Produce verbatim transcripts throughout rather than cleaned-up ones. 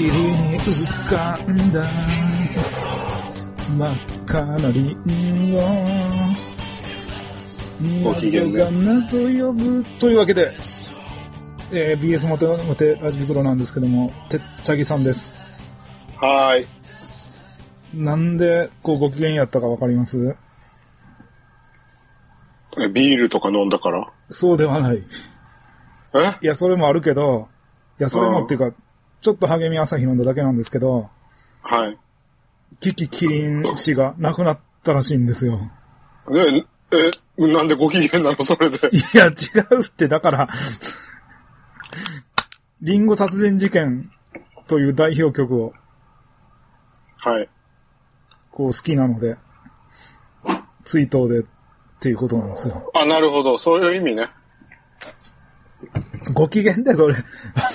り浮かんだ真っ赤なリンゴご機嫌ね謎が謎呼ぶというわけで、えー、ビーエス モテモテラジ袋なんですけども、てっちゃぎさんです。 はーい。 なんでこうご機嫌やったかわかります？ ビールとか飲んだから？ そうではない。 え？ いや、それもあるけど、いや、それもっていうか、ちょっと励み朝日飲んだだけなんですけど、 はい。 キキキリン氏が亡くなったらしいんですよ。 え、え、なんでご機嫌なのそれで。 いや、違うって、だから、リンゴ殺人事件という代表曲を、 はい。 こう好きなので、追悼でっていうことなんですよ。 あ、なるほど。そういう意味ね。 ご機嫌で、それ。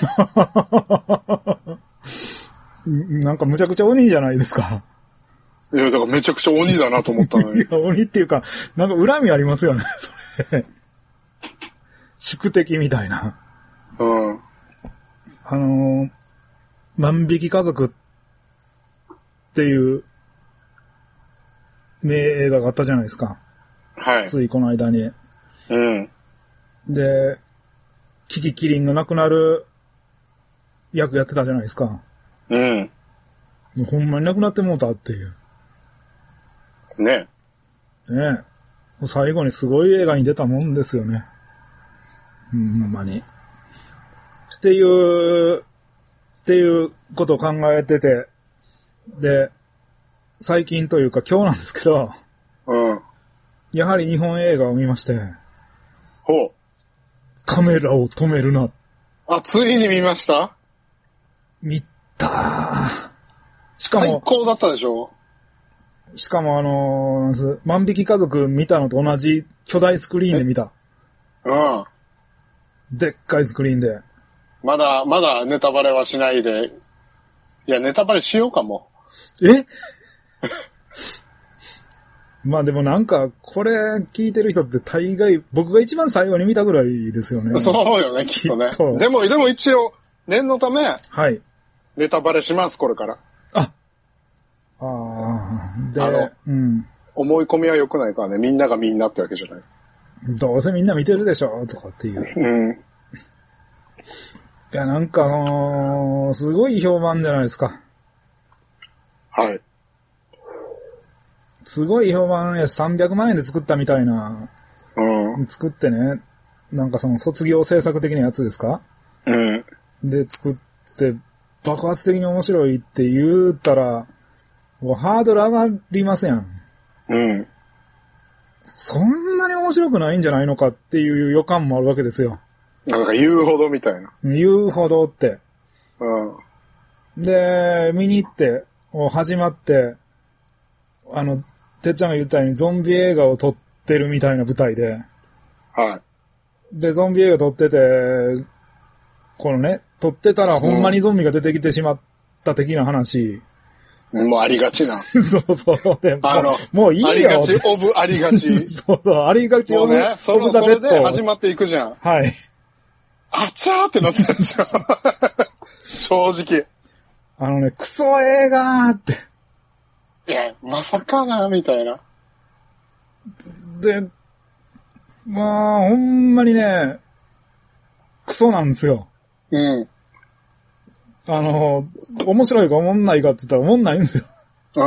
なんかむちゃくちゃ鬼じゃないですか。 いや、だからめちゃくちゃ鬼だなと思ったのに。 いや、鬼っていうか、なんか恨みありますよね、それ。宿敵みたいな。 うん。 あのー、万引き家族っていう名映画があったじゃないですか。 はい。 ついこの間に。 うん。 で、キキキリンが亡くなる役やってたじゃないですか。 うん。 ほんまに亡くなってもうたっていう。 ね。 ねえ。最後にすごい映画に出たもんですよね。うん、ほんまに。っていう、っていうことを考えてて、で、最近というか今日なんですけど、 うん。 やはり日本映画を見まして、 ほう。 カメラを止めるな。 あ、ついに見ました？ 見たー。しかも、 最高だったでしょ？ しかもあのー、万引き家族見たのと同じ巨大スクリーンで見た。 うん。 でっかいスクリーンで。 まだ、まだネタバレはしないで。いや、ネタバレしようかも。 えまあでもなんか、これ聞いてる人って大概、僕が一番最後に見たぐらいですよね。 そうよね、きっとね。 きっとでも、でも一応、念のため、 はい。 ネタバレします、これから。 あああ、で、 あのうん。 思い込みは良くないからね、みんながみんなってわけじゃない。 どうせみんな見てるでしょとかっていう。 うん。 いや、なんかあのー、すごい評判じゃないですか。 はい。 すごい評判やし、さんびゃくまんえんで作ったみたいな、 うん。 作ってね、なんかその卒業制作的なやつですか？ うん。 で、作って爆発的に面白いって言ったら、もうハードル上がりますやん。 うん。 そんなに面白くないんじゃないのかっていう予感もあるわけですよ。 なんか言うほどみたいな。 言うほどって。 うん。 で、見に行って、始まって、あの、てっちゃんが言ったようにゾンビ映画を撮ってるみたいな舞台で。 はい。 で、ゾンビ映画撮ってて、このね、撮ってたらほんまにゾンビが出てきてしまった的な話。 うん、もうありがちな。 そうそう。であの、 もういいよありがち、オブありがち。 そうそう、ありがちオブ、 もうね、そオブの、それザデッド。 で始まっていくじゃん。 はい。 あちゃーってなってるでしょ。正直。 あのね、クソ映画ーって。 いや、まさかな、みたいな。 で、まあ、ほんまにね、クソなんですよ。 うん。 あの、面白いか思んないかって言ったら思んないんですよ。 うん。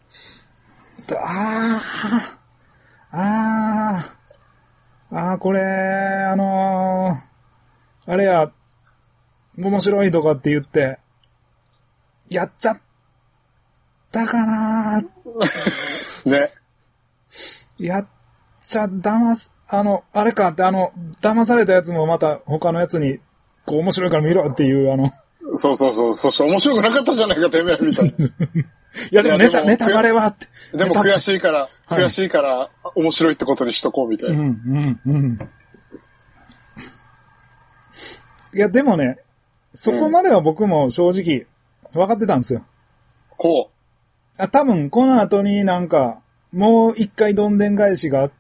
あー、あー、あー、これ、あのー、あれや、面白いとかって言って、やっちゃったかなー。 ね。 やっちゃ、騙す、あの、あれかって、あの、騙されたやつもまた他のやつに、こう面白いから見ろっていう、あの、 そうそうそう、そして面白くなかったじゃないか、てめえ、みたいな。 いやでもネタ、 いやでもネタバレはって。 でも悔しいから、 はい悔しいから、面白いってことにしとこう、みたいな。 うん、うん、うん。いや、でもね、そこまでは僕も正直、分かってたんですよ。 こあ、多分、この後になんか、もう一回どんでん返しがあって、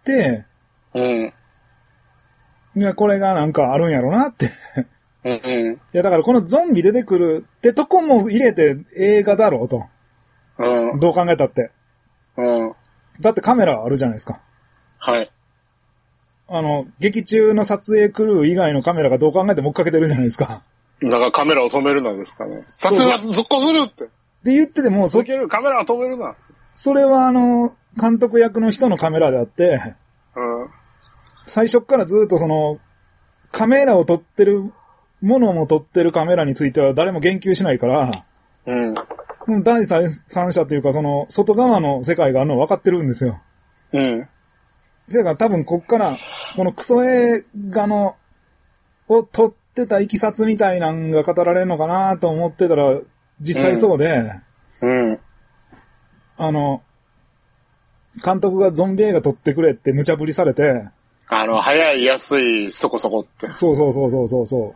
う。うん。 いや、これがなんかあるんやろなって。 うんうん。 いや、だからこのゾンビ出てくるってとこも入れて映画だろうと。 うん。 どう考えたって。 うん。 だってカメラあるじゃないですか。 はい。 あの、劇中の撮影クルー以外のカメラがどう考えても追っかけてるじゃないですか。 だからカメラを止めるなですかね。撮影は続行するって。 って言ってても、そ、 続ける、カメラを止めるな。 それはあの、監督役の人のカメラであって、 うん。 最初からずっとその、カメラを撮ってる、ものも撮ってるカメラについては誰も言及しないから、 うん。 もう第三者っていうかその、外側の世界があるの分かってるんですよ。 うん。 だから多分こっから、このクソ映画の、を撮ってたいきさつみたいなんが語られるのかなと思ってたら、実際そうで、 うん。うん。 あの、監督がゾンビ映画撮ってくれって無茶ぶりされて、 あの、早い、安い、そこそこって。 そうそうそうそうそうそう。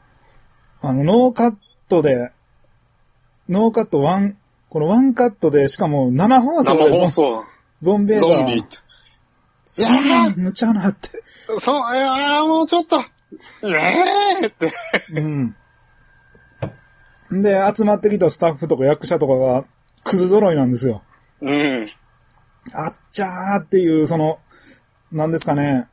あの、ノーカットで、ノーカットワン、このワンカットで、しかも生放送で生放送。 ゾンビ映画。 ゾンビって。 そんな無茶なって。 そう、いやもうちょっと、ええー、って。 うん。で、集まってきたスタッフとか役者とかが、クズ揃いなんですよ。 うん。 あっちゃーっていう、その、なんですかね。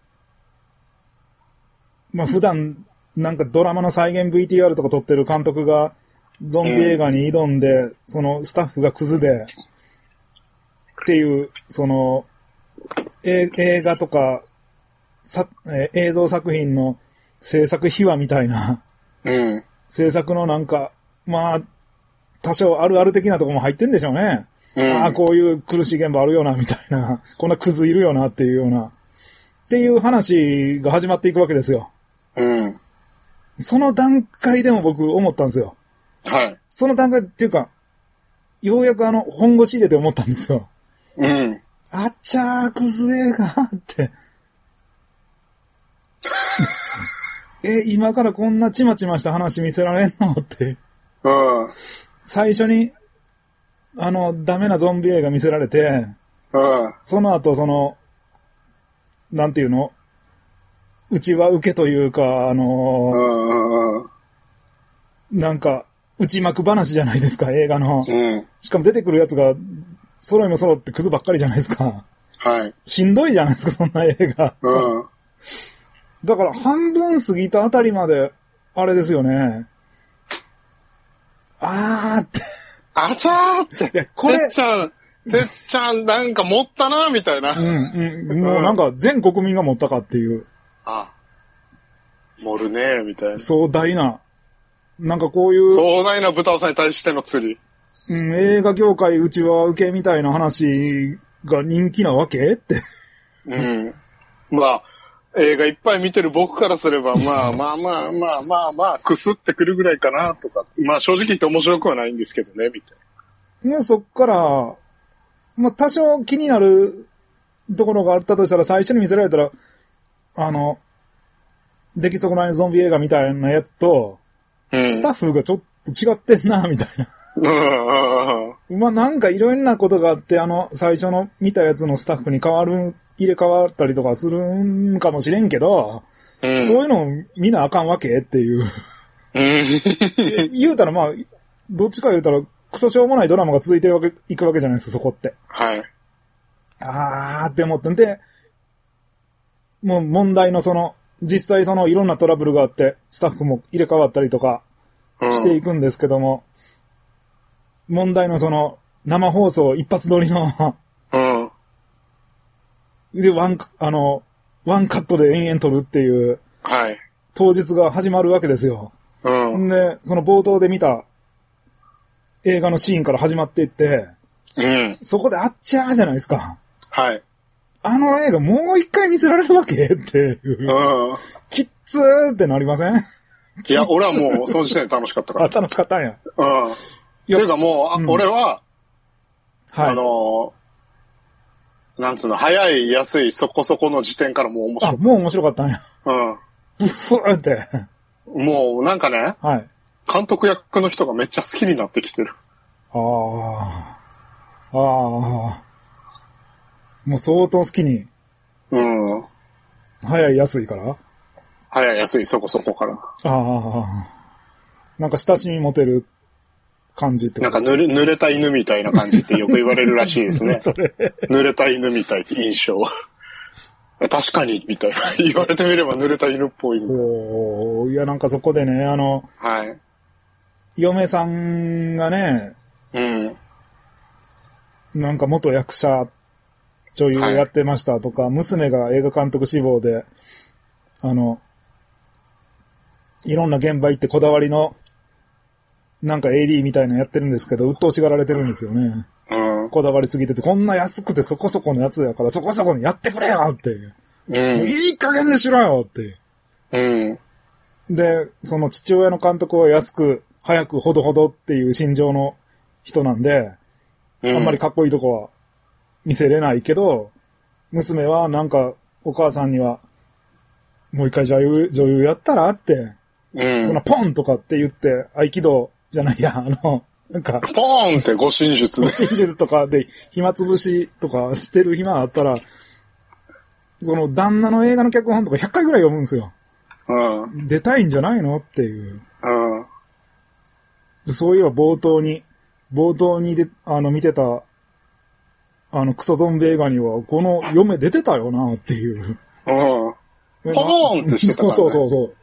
まあ、普段、なんかドラマの再現 ブイティーアール とか撮ってる監督が、ゾンビ映画に挑んで、うん、そのスタッフがクズで、っていう、その、え映画とか、さ、えー、映像作品の制作秘話みたいな、 うん。 制作のなんか、まあ、多少あるある的なところも入ってんでしょうね。うん、ああ、こういう苦しい現場あるよな、みたいな。こんなクズいるよな、っていうような。っていう話が始まっていくわけですよ。 うん。 その段階でも僕思ったんですよ。 はい。 その段階っていうか、ようやくあの、本腰入れて思ったんですよ。 うん。 あっちゃー、クズ映画って。え、今からこんなちまちました話見せられんのって。 うん。 最初に、あの、ダメなゾンビ映画見せられて、 うん。 その後その、なんていうのうちは受けというか、あのー、 うん、なんか、内幕話じゃないですか、映画の。 うん、 しかも出てくるやつが、揃いも揃ってクズばっかりじゃないですか。 はい。 しんどいじゃないですか、そんな映画。 うん。 だから半分過ぎたあたりまで、あれですよね。あーって。 あちゃーって。いや、これ。てっちゃん、てっちゃんなんか持ったな、みたいな。 うん、うん。もうなんか全国民が持ったかっていう。 あ、盛るね、みたいな。 壮大な。なんかこういう。 壮大な豚尾さんに対しての釣り。 うん、映画業界うちは受けみたいな話が人気なわけって。 うん。まあ、映画いっぱい見てる僕からすれば、まあまあまあまあまあまあ、くすってくるぐらいかなとか。まあ正直言って面白くはないんですけどね、みたいな。もうそっから、まあ多少気になるところがあったとしたら最初に見せられたら、あの、出来損ないゾンビ映画みたいなやつと、うん、スタッフがちょっと違ってんな、みたいな。まあなんかいろんなことがあって、あの、最初の見たやつのスタッフに変わる、入れ替わったりとかするんかもしれんけど、うん、そういうのを見なあかんわけっていう。うん、言うたらまあ、どっちか言うたら、クソしょうもないドラマが続いていくわけじゃないですか、そこって。 はい。 あーって思ってんで、もう問題のその、実際そのいろんなトラブルがあって、スタッフも入れ替わったりとかしていくんですけども、うん、問題のその、生放送一発撮りのうん、で、ワン、あの、ワンカットで延々撮るっていう、 はい。 当日が始まるわけですよ。うん。で、その冒頭で見た映画のシーンから始まっていって、うん。そこであっちゃーじゃないですか。 はい。 あの映画もう一回見せられるわけっていう。うん。きっつーってなりません？ いや、俺はもう、その時点で楽しかったから。 あ、楽しかったんや。 うん。ていうかもう、うん、俺は、はい。あの、なんつうの、早い、安い、そこそこの時点からもう面白い。 あ、もう面白かったんや。うん。ブフーって。 もう、なんかね、はい。監督役の人がめっちゃ好きになってきてる。 ああ。ああ。もう相当好きに。うん。早い、安いから？ 早い、安い、そこそこから。ああ。 なんか親しみ持てる感じってなんか濡れ、濡れた犬みたいな感じってよく言われるらしいですね。 それ濡れた犬みたいって印象。確かに、みたいな。言われてみれば濡れた犬っぽい。 おー、いや、なんかそこでね、あの、 はい。 嫁さんがね、 うん。 なんか元役者、女優やってましたとか、はい、娘が映画監督志望で、あの、いろんな現場行ってこだわりの、なんか エーディー みたいなのやってるんですけど、鬱陶しがられてるんですよね。うん。こだわりすぎてて、こんな安くてそこそこのやつやから、そこそこにやってくれよっていう。うん。いい加減にしろよっていう。うん。で、その父親の監督は安く、早くほどほどっていう心情の人なんで、うん、あんまりかっこいいとこは見せれないけど、娘はなんかお母さんには、もう一回女優、女優やったらって、うん、そのポンとかって言って、合気道じゃないや、あの、なんか、 ポーンって護身術で。 護身術とかで暇つぶしとかしてる暇あったら、その旦那の映画の脚本とかひゃっかいぐらい読むんですよ。うん、出たいんじゃないのっていう。うん、そういえば冒頭に、冒頭にで、あの見てた、あのクソゾンビ映画には、この嫁出てたよなっていう。うん。 ポーンってしてたからね。 そうそうそう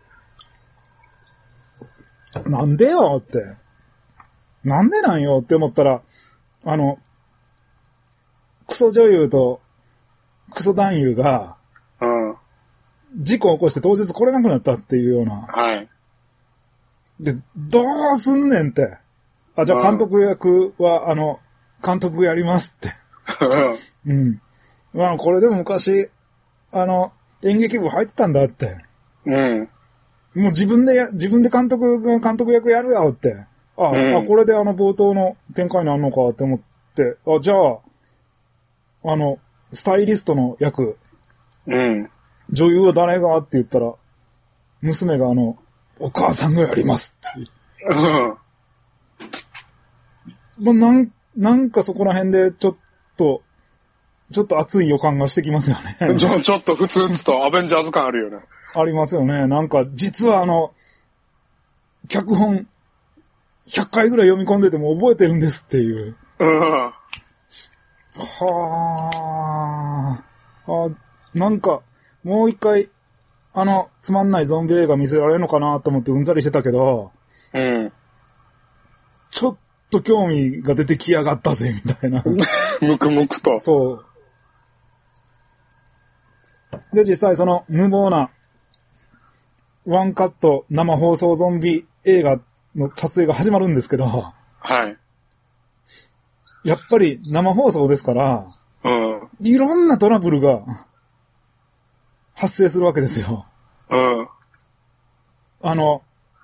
そう。なんでよって。なんでなんよって思ったら、あの、クソ女優とクソ男優が、うん。事故を起こして当日来れなくなったっていうような。はい。で、どうすんねんって。あ、じゃあ監督役は、あの、監督やりますって。うん。まあ、これでも昔、あの、演劇部入ってたんだって。うん。もう自分でや、自分で監督が監督役やるよって。あ、うん、あ、これであの冒頭の展開になるのかって思って、あ、じゃあ、あの、スタイリストの役、うん。女優は誰がって言ったら、娘があの、お母さんがやりますって。うん。まあ、なん、なんかそこら辺でちょっと、ちょっと熱い予感がしてきますよね。 ちょ、ちょっと普通とアベンジャーズ感あるよね。 ありますよね。なんか、実はあの、脚本、ひゃっかいぐらい読み込んでても覚えてるんですっていう。うん。はあ。あ、なんか、もう一回、あの、つまんないゾンビ映画見せられるのかなと思ってうんざりしてたけど、うん。ちょっと興味が出てきやがったぜ、みたいな。 むくむくと。 そう。で、実際その無謀な、ワンカット生放送ゾンビ映画の撮影が始まるんですけど、はい。やっぱり生放送ですから、うん。いろんなトラブルが発生するわけですよ。うん。あの、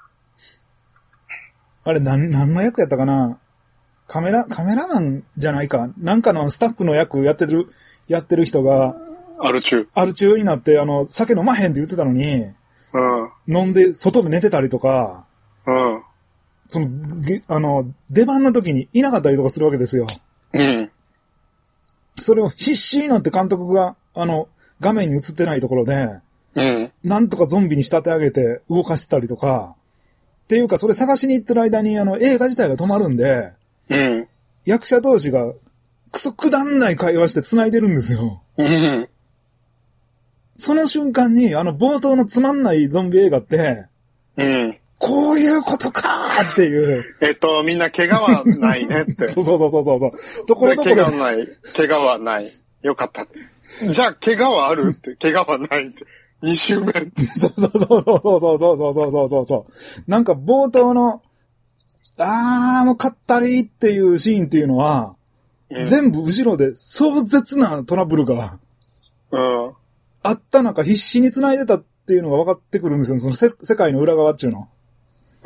あれ、なん、何の役やったかな？カメラ、カメラマンじゃないか。なんかのスタッフの役やってる、やってる人が、 アル中。 アル中になって、あの、酒飲まへんって言ってたのに、うん。飲んで、外で寝てたりとか、うん。その、あの、出番の時にいなかったりとかするわけですよ。うん。それを必死になって監督が、あの、画面に映ってないところで、うん。なんとかゾンビに仕立て上げて動かしてたりとか、っていうか、それ探しに行ってる間に、あの、映画自体が止まるんで、うん。役者同士が、クソくだんない会話して繋いでるんですよ。うん。その瞬間に、あの、冒頭のつまんないゾンビ映画って、うん。こういうことかーっていう。 えっと、みんな怪我はないねって。 そうそうそうそうそう。ところどころ怪我はない。怪我はない。よかった。じゃあ、怪我はあるって。怪我はないって。二周目。 そうそうそうそうそうそうそうそうそうそうそう。なんか冒頭の、あーもうかったりっていうシーンっていうのは、うん、全部後ろで壮絶なトラブルが、うん。あった中必死に繋いでたっていうのが分かってくるんですよ。そのせ世界の裏側っていうの。うん。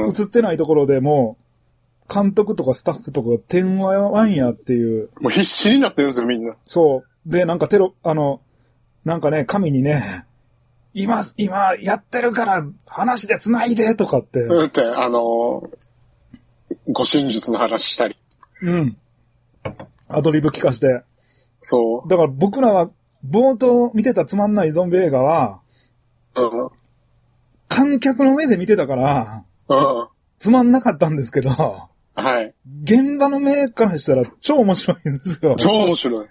映ってないところでもう、監督とかスタッフとかが天話わんやっていう。 もう必死になってるんですよ、みんな。 そう。で、なんかテロ、あの、なんかね、神にね、今、今、やってるから、話で繋いで、とかって。 うんって、あのー、護身術の話したり。 うん。アドリブ聞かして。 そう。 だから僕らは、冒頭見てたつまんないゾンビ映画は、うん。観客の目で見てたから、 うん。 つまんなかったんですけど、 はい。 現場の目からしたら超面白いんですよ。 超面白い。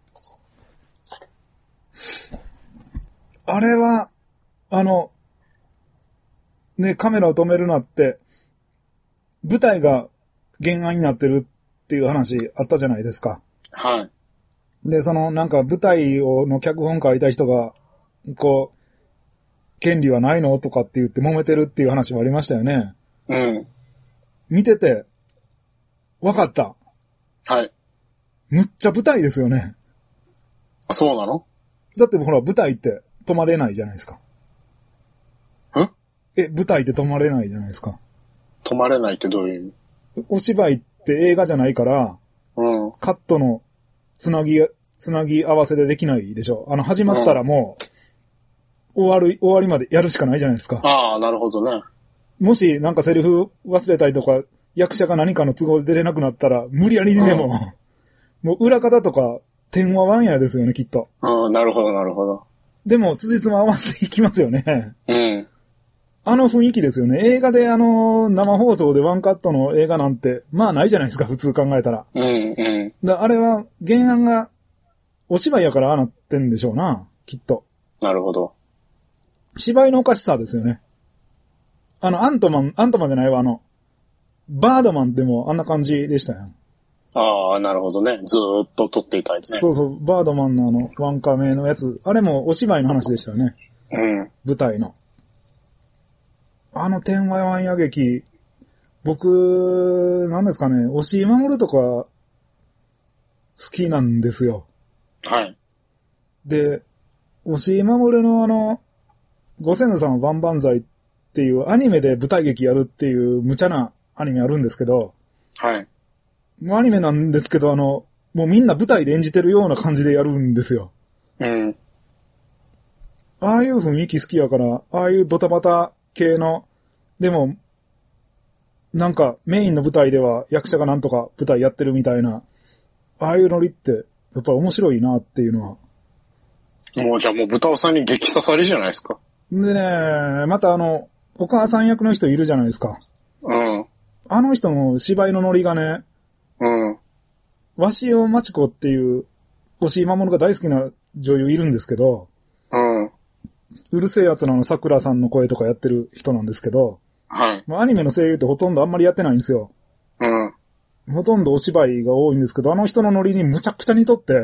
あれは、あの、ね、カメラを止めるなって、舞台が原案になってるっていう話あったじゃないですか。 はい。 で、そのなんか舞台をの脚本書いた人が、こう、権利はないのとかって言って揉めてるっていう話もありましたよね。 うん。 見てて、わかった。 はい。 むっちゃ舞台ですよね。 そうなの？ だってほら舞台って止まれないじゃないですか。 ん？ え、舞台って止まれないじゃないですか。 止まれないってどういう意味？ お芝居って映画じゃないから、 うん。 カットのつなぎ、つなぎ合わせでできないでしょ。あの、始まったらもう、終わる、終わりまでやるしかないじゃないですか。 ああ、なるほどね。 もしなんかセリフ忘れたりとか、役者が何かの都合で出れなくなったら、無理やりにでも、うん、もう裏方とか、天話ワンヤですよね、きっと。 うん、なるほど、なるほど。 でも、辻褄合わせていきますよね。 うん。 あの雰囲気ですよね。映画であの、生放送でワンカットの映画なんて、まあないじゃないですか、普通考えたら。 うん、うん。 だあれは、原案が、お芝居やからああなってんでしょうな、きっと。 なるほど。 芝居のおかしさですよね。あの、アントマン、アントマンじゃないわ、あの、バードマンでもあんな感じでしたよ。 ああ、なるほどね。ずーっと撮っていたいね。 そうそう、バードマンのあの、ワンカメのやつ、あれもお芝居の話でしたよね。 うん。 舞台の。あの天話ワンヤ劇、僕、なんですかね、押井守とか、好きなんですよ。 はい。 で、押井守のあの、ご先祖様万々歳っていうアニメで舞台劇やるっていう無茶なアニメあるんですけど、 はい。 もうアニメなんですけど、あの、もうみんな舞台で演じてるような感じでやるんですよ。 うん。 ああいう雰囲気好きやから、ああいうドタバタ系の、でも、なんかメインの舞台では役者がなんとか舞台やってるみたいな、ああいうノリって、やっぱり面白いなっていうのは。 もうじゃあもう豚尾さんに激刺さりじゃないですか。 でね、またあの、お母さん役の人いるじゃないですか。 うん。 あの人の芝居のノリがね、 うん。 鷲尾真知子っていう、押井守が大好きな女優いるんですけど、 うん。 うるせえやつらの桜さんの声とかやってる人なんですけど、 はい。 アニメの声優ってほとんどあんまりやってないんですよ。 うん。 ほとんどお芝居が多いんですけど、あの人のノリにむちゃくちゃ似とって、 うん。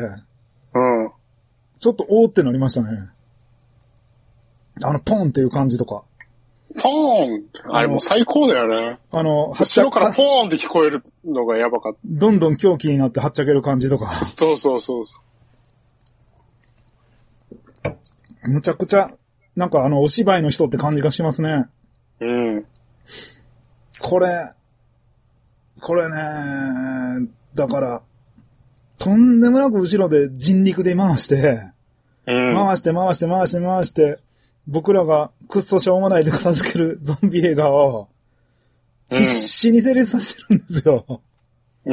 ちょっとおーってなりましたね。あの、ポンっていう感じとか。 ポーンあれもう最高だよね。 あの、 後ろからポーンって聞こえるのがやばかった。 どんどん狂気になってはっちゃける感じとか。 そうそうそうそう。 むちゃくちゃ、なんかあの、お芝居の人って感じがしますね。 うん。 これ、これね、だから、とんでもなく後ろで人力で回して、 うん、 回して回して回して回して、僕らがくっそしょうもないで片付けるゾンビ映画を、必死に成立させてるんですよ。 うん。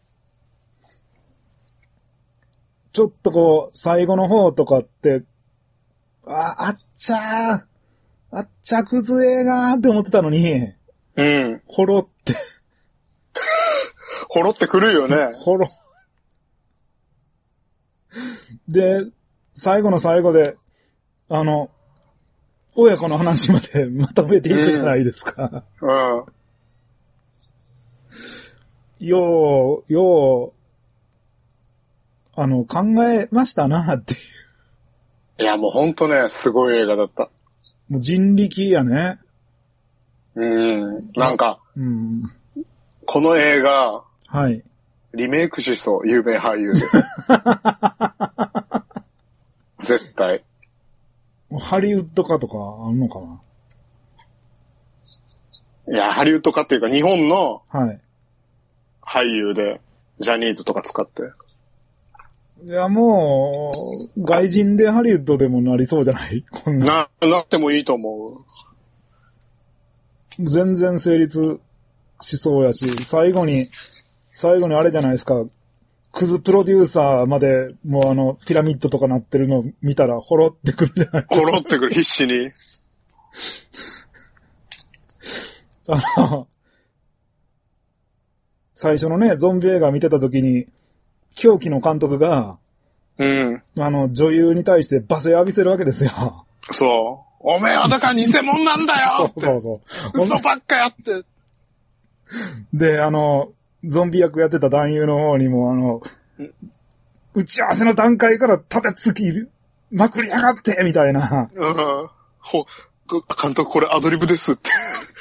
ちょっとこう、最後の方とかって、あ、あっちゃー、あっちゃくず映画って思ってたのに、 うん。 ほろって。 ほろってくるよね。 ほろ。で、最後の最後で、あの、親子の話までまとめていくじゃないですか。 うん。うん、 よう、よう、あの、考えましたなっていう。 いや、もうほんとね、すごい映画だった。 もう人力やね。 うん。なんか、 うん、 この映画、 はい。 リメイクしそう、有名俳優で。絶対。 ハリウッド化とかあんのかな？ いや、ハリウッド化っていうか、日本のはい。 俳優で、ジャニーズとか使って。 いや、もう、外人でハリウッドでもなりそうじゃないこんな。 な、なってもいいと思う。全然成立しそうやし、最後に、最後にあれじゃないですか。クズプロデューサーまで、もうあの、ピラミッドとかなってるの見たら、ほろってくるじゃないですか。 ほろってくる、必死に。 あの、最初のね、ゾンビ映画見てた時に、狂気の監督が、 うん。 あの、女優に対して罵声浴びせるわけですよ。 そう。おめえはだから偽物なんだよってそうそうそう。 嘘ばっかやって。 で、あの、ゾンビ役やってた男優の方にも、あの、打ち合わせの段階から立てつきまくりやがってみたいな。 うん。ほ、監督これアドリブですって。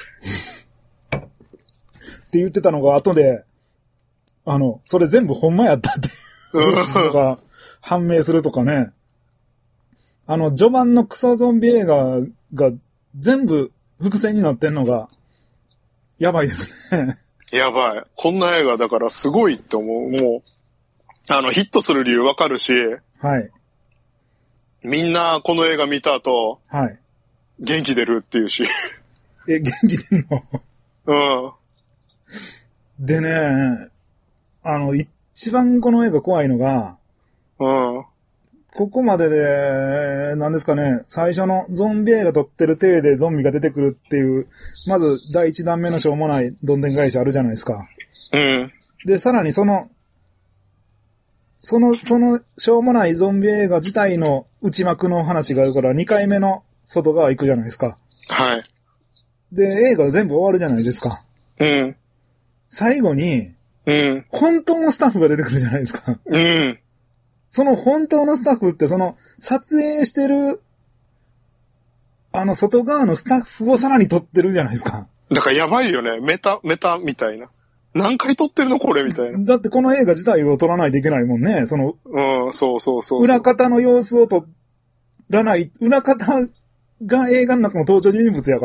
って言ってたのが後で、あの、それ全部ほんまやったっていうのが判明するとかね。あの、序盤のクソゾンビ映画が全部伏線になってんのが、やばいですね。 やばい。こんな映画だからすごいって思う。もう、あの、ヒットする理由わかるし、 はい。 みんなこの映画見た後、 はい。 元気出るっていうし。 え、元気出んの？ うん。 でね、あの、一番この映画怖いのが、 うん。 ここまでで、何ですかね、最初のゾンビ映画撮ってる体でゾンビが出てくるっていう、まず第一弾目のしょうもないどんでん返しあるじゃないですか。 うん。 で、さらにその、その、その、しょうもないゾンビ映画自体の内幕の話があるから、にかいめの外側行くじゃないですか。 はい。 で、映画全部終わるじゃないですか。 うん。 最後に、 うん。 本当のスタッフが出てくるじゃないですか。 うん。 その本当のスタッフって、その、撮影してる、あの、外側のスタッフをさらに撮ってるじゃないですか。 だからやばいよね。メタ、メタみたいな。何回撮ってるのこれみたいな。 だってこの映画自体を撮らないといけないもんね。その、 うん、そうそうそうそう。 裏方の様子を撮らない、裏方が映画の中の登場人物やから、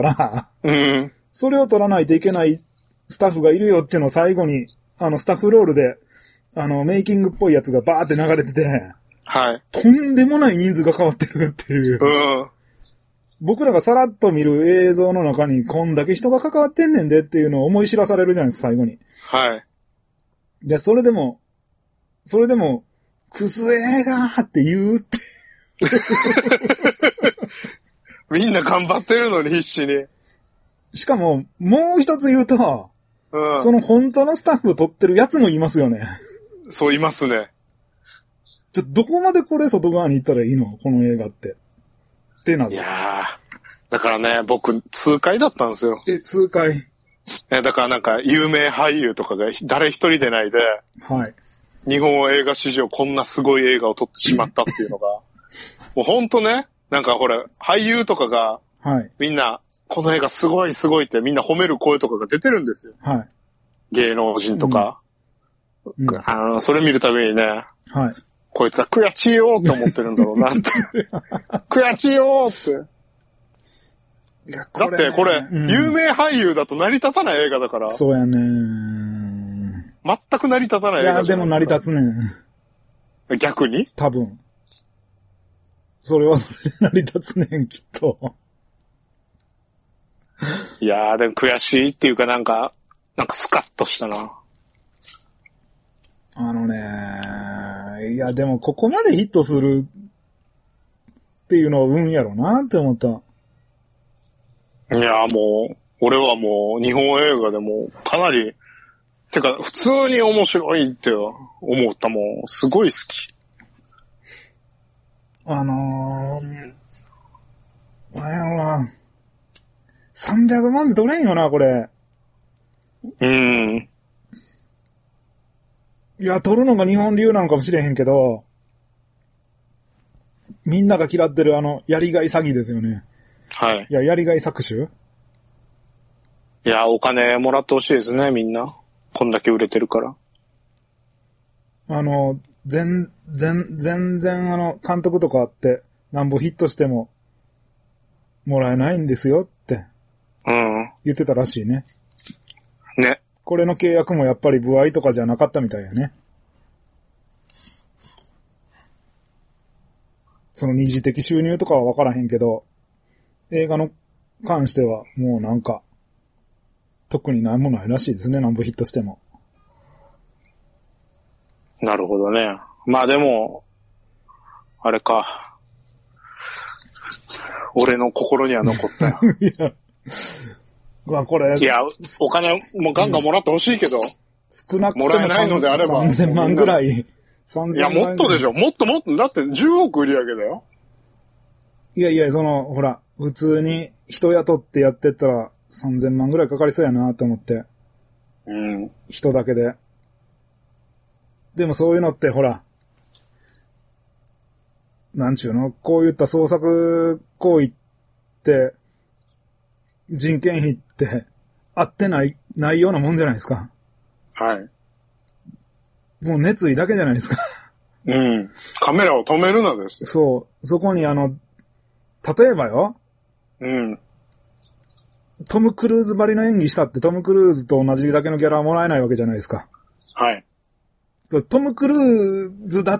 うん。 それを撮らないといけないスタッフがいるよっていうのを最後に、あの、スタッフロールで、あの、メイキングっぽいやつがバーって流れてて、 はい。 とんでもない人数が変わってるっていう。 うん。 僕らがさらっと見る映像の中にこんだけ人が関わってんねんでっていうのを思い知らされるじゃないですか、最後に。 はい。 で、それでも、それでも、クズ映画って言うって。 みんな頑張ってるのに必死に。 しかも、もう一つ言うと、 うん。 その本当のスタッフを撮ってるやつもいますよね。 そういますね。 ちょ、どこまでこれ外側に行ったらいいのこの映画って。ってなる。 いやー。だからね、僕、痛快だったんですよ。 え、痛快。 え、だからなんか、有名俳優とかが誰一人でないで、 はい。 日本映画史上こんなすごい映画を撮ってしまったっていうのが、もうほんとね、なんかほら、俳優とかが、 はい。 みんな、この映画すごいすごいってみんな褒める声とかが出てるんですよ。 はい。 芸能人とか。 うんうん、 あの、それ見るたびにね、 はい。 こいつは悔しいよって思ってるんだろうなって。悔しいよって。 いやだってこれ、うん、有名俳優だと成り立たない映画だから。 そうやねん。 全く成り立たない映画。 いや、でも成り立つねん。逆に？ 多分。それはそれで成り立つねん、きっと。 いやー、でも悔しいっていうかなんか、なんかスカッとしたな。 あのね、いやでもここまでヒットするっていうのは運やろなって思った。 いやもう、俺はもう日本映画でもかなり、てか普通に面白いって思ったもん。すごい好き。 あのー、なんやろな。さんびゃくまんで取れんよな、これ。 うーん。 いや、取るのが日本流なのかもしれへんけど、みんなが嫌ってるあの、やりがい詐欺ですよね。 はい。 いや、やりがい搾取？ いや、お金もらってほしいですね、みんな。こんだけ売れてるから。 あの、全、全、全然あの、監督とかあって、なんぼヒットしても、もらえないんですよって。 うん。 言ってたらしいね。 ね。 これの契約もやっぱり歩合とかじゃなかったみたいやね。その二次的収入とかは分からへんけど、映画の関してはもうなんか、特に何もないらしいですね、なんぼヒットしても。 なるほどね。まあでも、あれか。俺の心には残ったよ。 いや、 うわ、これ。 いや、お金もガンガンもらってほしいけど。うん、 少なくとももらえないのであれば。 さんぜんまんぐらい。さんぜんまん。 いや、もっとでしょ。もっともっと。だってじゅうおく売り上げだよ。 いやいや、その、ほら、普通に人雇ってやってったらさんぜんまんぐらいかかりそうやなと思って。 うん。 人だけで。でもそういうのってほら、なんちゅうの、こういった創作行為って、人件費って合ってない、ないようなもんじゃないですか。 はい。 もう熱意だけじゃないですか。 うん。カメラを止めるなですよ。 そう。そこにあの、例えばよ。 うん。 トム・クルーズばりの演技したってトム・クルーズと同じだけのギャラはもらえないわけじゃないですか。 はい。 トム・クルーズだって、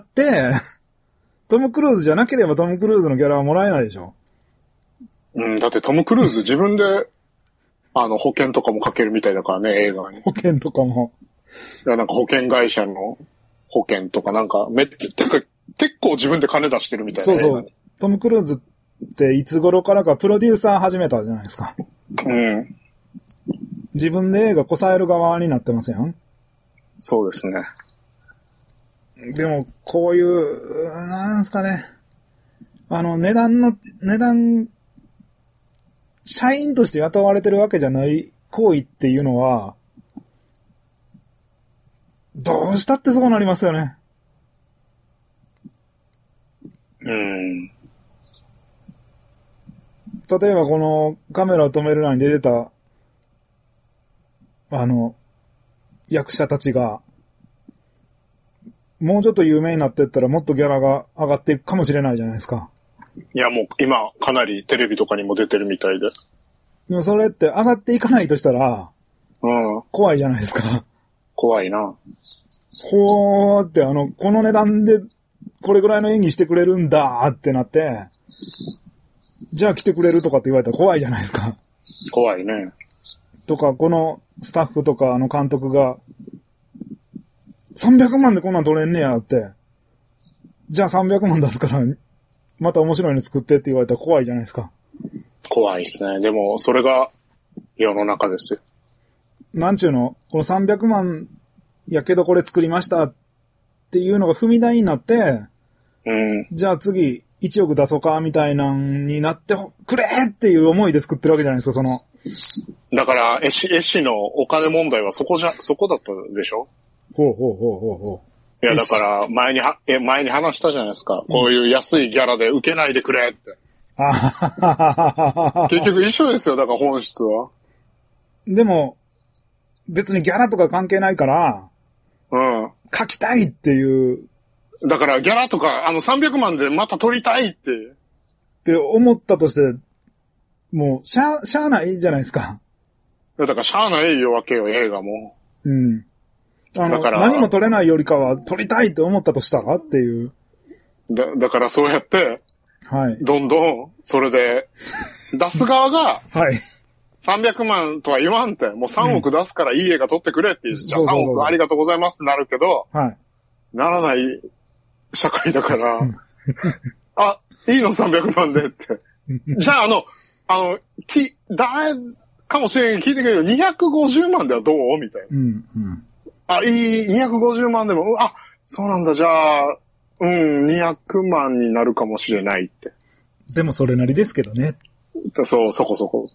トム・クルーズじゃなければトム・クルーズのギャラはもらえないでしょ。 うん、だってトム・クルーズ自分で、あの、保険とかもかけるみたいだからね、映画に。 保険とかも。 いや、なんか保険会社の保険とかなんか、めっちゃ、てか、結構自分で金出してるみたいな。 そうそう。トム・クルーズっていつ頃からかプロデューサー始めたじゃないですか。 うん。 自分で映画こさえる側になってますやん。 そうですね。 でも、こういう、なんすかね。あの、値段の、値段、社員として雇われてるわけじゃない行為っていうのは、どうしたってそうなりますよね。 うん。 例えばこのカメラを止めるなに出てた、あの、役者たちが、もうちょっと有名になってったらもっとギャラが上がっていくかもしれないじゃないですか。 いやもう今かなりテレビとかにも出てるみたいで。 でもそれって上がっていかないとしたら、 うん。 怖いじゃないですか。 怖いな。 ほーってあの、この値段でこれぐらいの演技してくれるんだーってなって、じゃあ来てくれるとかって言われたら怖いじゃないですか。 怖いね。 とか、このスタッフとかあの監督が、さんびゃくまんでこんなん取れんねやって。じゃあさんびゃくまん出すから、また面白いの作ってって言われたら怖いじゃないですか。 怖いですね。でも、それが世の中ですよ。 なんちゅうの、このさんびゃくまんやけどこれ作りましたっていうのが踏み台になって、 うん。 じゃあ次いちおく出そうかみたいなんになってくれっていう思いで作ってるわけじゃないですか、その。 だから、絵師、絵師のお金問題はそこじゃ、そこだったでしょ？ ほうほうほうほうほう。いや、だから、前には、え、前に話したじゃないですか。こういう安いギャラで受けないでくれって。あははは結局一緒ですよ、だから本質は。 でも、別にギャラとか関係ないから、 うん。 書きたいっていう。 だからギャラとか、あのさんびゃくまんでまた取りたいって。 って思ったとして、もう、しゃ、しゃあないじゃないですか。 だからしゃあないよわけよ、映画も。 うん。あの、だから何も取れないよりかは取りたいって思ったとしたらっていう。 だ、だからそうやって、 はい。 どんどん、それで、出す側が、 はい。 さんびゃくまんとは言わんて、もうさんおく出すからいい映画撮ってくれって言う、うん、じゃあさんおくありがとうございますってなるけど、 はい。 ならない社会だから、あ、いいのさんびゃくまんでって。じゃああの、あの、き、誰かもしれんけど聞いてくれよ、にひゃくごじゅうまんではどうみたいな。 うんうん、 あ、いい、にひゃくごじゅうまんでも、あ、そうなんだ、じゃあ、うん、にひゃくまんになるかもしれないって。 でもそれなりですけどね。 そう、そこそこ。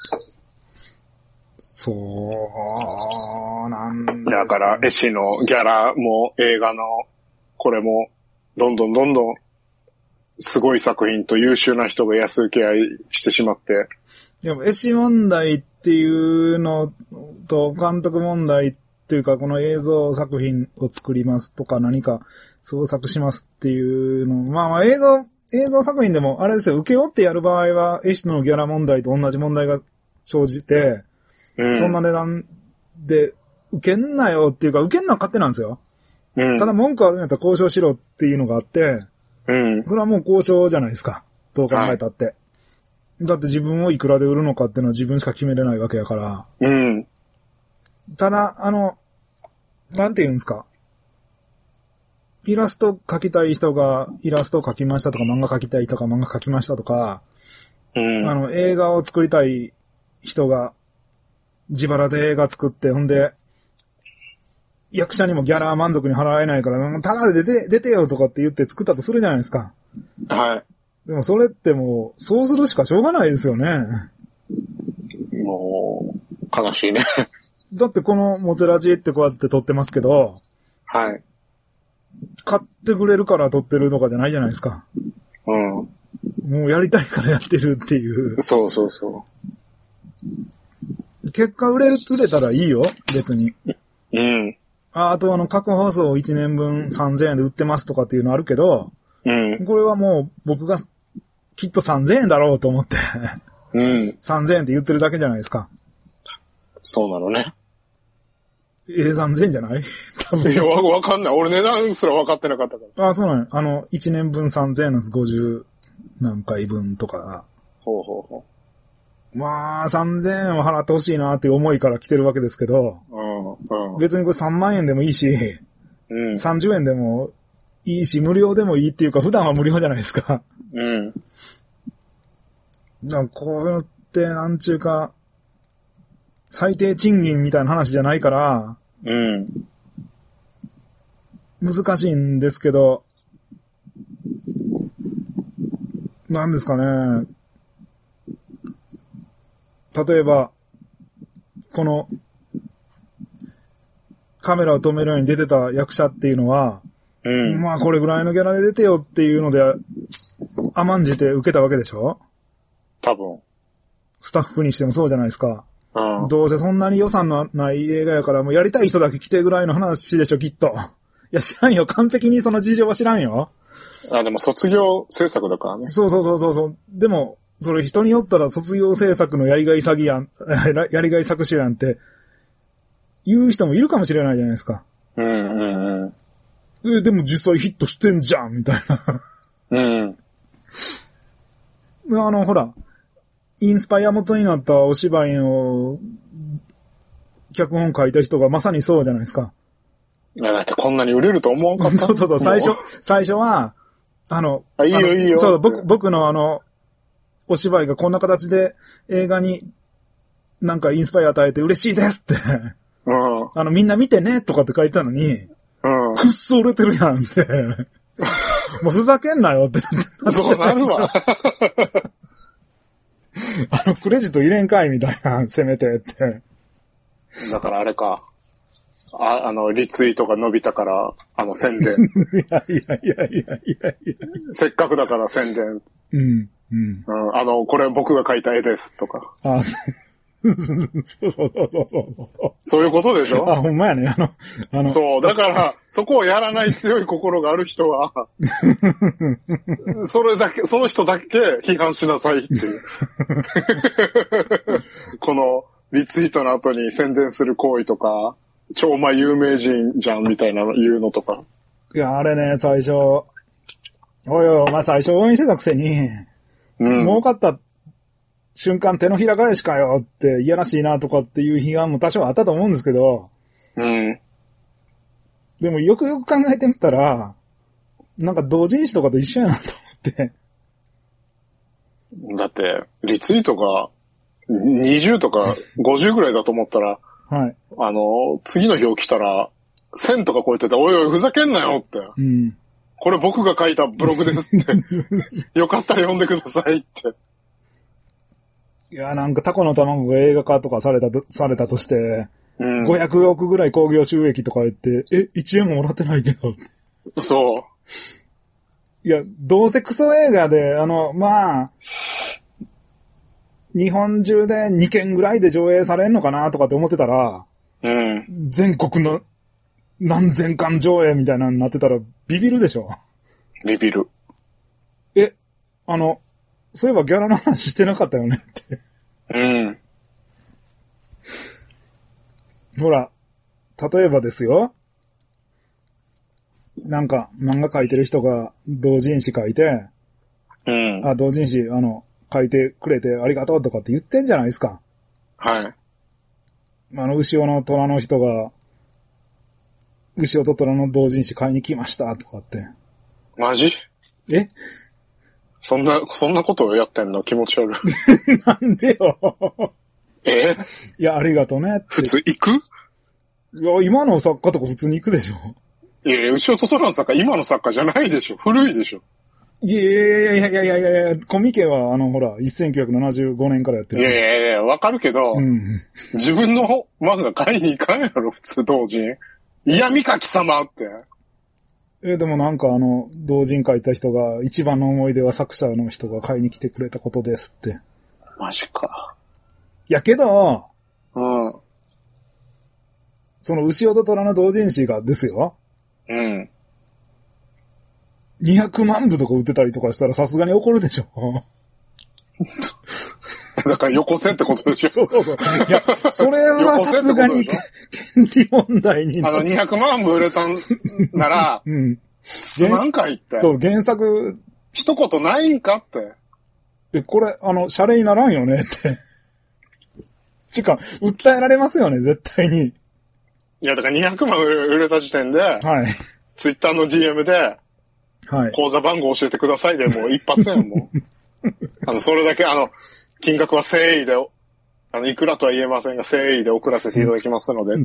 そうなんです、ね。 だから、絵師のギャラも映画の、これも、どんどんどんどん、すごい作品と優秀な人が安請け合いしてしまって。 でも、絵師問題っていうのと、監督問題っていうか、この映像作品を作りますとか、何か創作しますっていうの、まあまあ映像、映像作品でも、あれですよ、受け負ってやる場合は、絵師のギャラ問題と同じ問題が生じて、うん、そんな値段で受けんなよっていうか、受けんのは勝手なんですよ。うん、ただ文句あるんやったら交渉しろっていうのがあって、うん、それはもう交渉じゃないですか。どう考えたって。はい、だって自分をいくらで売るのかっていうのは自分しか決めれないわけやから。うん、ただ、あの、なんて言うんですか。イラスト描きたい人がイラストを描きましたとか、漫画描きたい人が漫画描きましたとか、うん、あの、映画を作りたい人が自腹で映画作って、ほんで、役者にもギャラ満足に払えないから、ただで出て、出てよとかって言って作ったとするじゃないですか。 はい。 でもそれってもう、そうするしかしょうがないですよね。 もう、悲しいね。 だってこのモテラジってこうやって撮ってますけど、 はい。 買ってくれるから撮ってるとかじゃないじゃないですか。 うん。 もうやりたいからやってるっていう。 そうそうそう。 結果売れる、売れたらいいよ、別に。 うん。 あ、あとあの、過去放送いちねんぶんさんぜんえんで売ってますとかっていうのあるけど、 うん。 これはもう僕がきっとさんぜんえんだろうと思って、 うん。 さんぜんえんって言ってるだけじゃないですか。 そうなのね。 え、さんぜんえんじゃない多分。 いや、わ、わかんない。俺値段すら分かってなかったから。 あ、そうなの。あの、いちねんぶんさんぜんえんなんです。ごじゅうなんかい分とか。 ほうほうほまあ、さんぜんえんは払ってほしいなっていう思いから来てるわけですけど、 う。うん。うん。 別にこれさんまんえんでもいいし、 うん。 さんじゅうえんでもいいし、無料でもいいっていうか、普段は無料じゃないですか。 うん。 だからこういうのってなんちゅうか、最低賃金みたいな話じゃないから、 うん。 難しいんですけど、なんですかね。例えば、この、カメラを止めるように出てた役者っていうのは、 うん。 まあこれぐらいのギャラで出てよっていうので、甘んじて受けたわけでしょ？ 多分。 スタッフにしてもそうじゃないですか。 うん。 どうせそんなに予算のない映画やからもうやりたい人だけ来てぐらいの話でしょ、きっと。いや、知らんよ。完璧にその事情は知らんよ。 あ、でも卒業制作だからね。 そうそうそうそうそう。でも、それ人によったら卒業制作のやりがい詐欺やん、やりがい搾取やんって言う人もいるかもしれないじゃないですか。 うんうんうん。 え、でも実際ヒットしてんじゃんみたいな。 うん。 あの、ほら、インスパイア元になったお芝居を、脚本書いた人がまさにそうじゃないですか。 いや、だってこんなに売れると思わんかった。 そうそうそう、最初、最初は、あの、 あ、いいよいいよ。 そう、僕、僕のあの、お芝居がこんな形で映画になんかインスパイア与えて嬉しいですって。 うん。 あの、みんな見てねとかって書いてたのに、 うん。 くっそ売れてるやんって。もうふざけんなよって。 そうなるわ。 あの、クレジット入れんかいみたいな、せめてって。 だからあれか。あ、あの、リツイートが伸びたから、あの、宣伝。 いやいやいやいやいやいや。 せっかくだから宣伝。 うん、うん。 うん。あの、これ僕が書いた絵ですとか。 あ、そうそうそうそうそうそう。 そういうことでしょ？ あ、ほんまやね。あの、あの。 そう。だから、そこをやらない強い心がある人は、それだけ、その人だけ批判しなさいっていう。この、リツイートの後に宣伝する行為とか、超お前有名人じゃんみたいなの言うのとか。 いや、あれね、最初、おいおい、お前最初応援してたくせに、うん、儲かった瞬間手のひら返しかよっていやらしいなとかっていう批判も多少あったと思うんですけど、 うん。 でもよくよく考えてみたら、なんか同人誌とかと一緒やなと思って。 だって、リツイートがにじゅうとかごじゅうぐらいだと思ったら、 はい。 あの、次の日起きたら、せんとか超えてて、おいおい、ふざけんなよって。 うん。 これ僕が書いたブログですって。よかったら読んでくださいって。 いや、なんかタコの卵が映画化とかされたと、されたとして、うん、ごひゃくおくぐらい興行収益とか言って、え、いちえんももらってないけど。 そう。 いや、どうせクソ映画で、あの、まあ、日本中でにけんぐらいで上映されんのかなとかって思ってたら、 うん。 全国の何千巻上映みたいなのになってたらビビるでしょ。 ビビる。 え、あの、そういえばギャラの話してなかったよねって。 うん。 ほら、例えばですよ。なんか漫画描いてる人が同人誌書いて、 うん。 あ、同人誌、あの、書いてくれてありがとうとかって言ってんじゃないですか。 はい。 あの、牛尾の虎の人が、牛尾と虎の同人誌買いに来ましたとかって。 マジ？ え？ そんな、そんなことをやってんの気持ち悪い。 なんでよ。 えー、 いや、ありがとねって。 普通行く？ いや、今の作家とか普通に行くでしょ。 いやいや、牛尾と空の作家、今の作家じゃないでしょ。古いでしょ。 いやいやいやいやいやいやいや、コミケはあの、ほら、せんきゅうひゃくななじゅうごねんからやってる。 いやいやいや、わかるけど、うん、自分の漫画買いに行かんやろ、普通同人。いや、みかき様って。 え、でもなんかあの、同人書いた人が、一番の思い出は作者の人が買いに来てくれたことですって。 マジか。 やけど、 うん。 その牛尾と虎の同人誌がですよ。 うん。 にひゃくまんぶとか売ってたりとかしたらさすがに怒るでしょ。 だからよこせってことでしょ。 そうそうそう。いや、それはさすがに権利問題になる。あのにひゃくまんぶ売れたんなら、うん。すまんかいって。 そう、原作。 一言ないんかって。 え、これ、あの、シャレにならんよねって。ちか、訴えられますよね、絶対に。 いや、だからにひゃくまん売れた時点で、はい。ツイッターの ディーエム で、はい。口座番号教えてくださいで、もう一発やん、もう。あの、それだけ、あの、金額は誠意で、あの、いくらとは言えませんが、誠意で送らせていただきますので、って。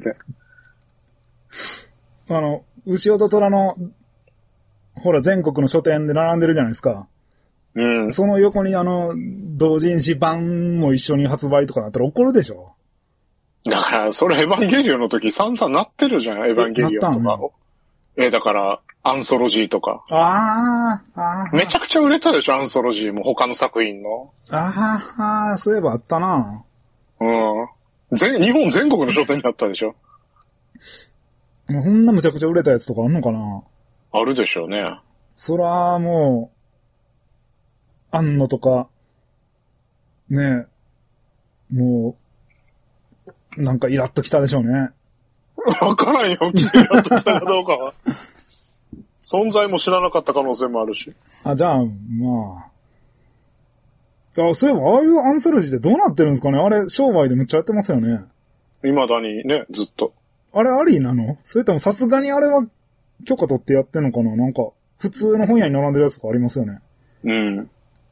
あの、牛尾と虎の、ほら、全国の書店で並んでるじゃないですか。うん。その横にあの、同人誌版も一緒に発売とかなったら怒るでしょ。 だから、それエヴァンゲリオンの時散々なってるじゃん、エヴァンゲリオンとか。なったん？え、だから、アンソロジーとか。 ああ、ああ。めちゃくちゃ売れたでしょ、アンソロジーも、他の作品の。 ああ、そういえばあったな。 うん。全、日本全国の書店にあったでしょ。 こんなむちゃくちゃ売れたやつとかあんのかな。 あるでしょうね。 そら、もう、あんのとか、ねえ、もう、なんかイラッときたでしょうね。 わからんよ、イラッときたかどうかは。存在も知らなかった可能性もあるし。 あ、じゃあ、まあ。あ、そういえば、ああいうアンソロジーってどうなってるんですかね。あれ、商売でむっちゃやってますよね。 未だにね、ずっと。 あれありなの？それともさすがにあれは許可取ってやってんのかな。なんか、普通の本屋に並んでるやつとかありますよね。 うん。